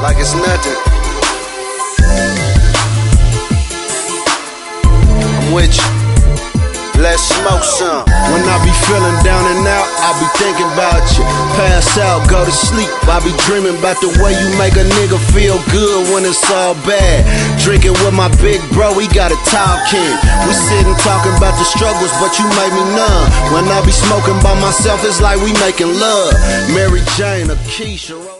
like it's nothing. I'm with you. Let's smoke some. When I be feeling down and out, I be thinking about you. Pass out, go to sleep, I be dreaming about the way you make a nigga feel good when it's all bad. Drinking with my big bro, he got a talking. We sitting talking about the struggles, but you make me numb. When I be smoking by myself, it's like we making love. Mary Jane or Keisha.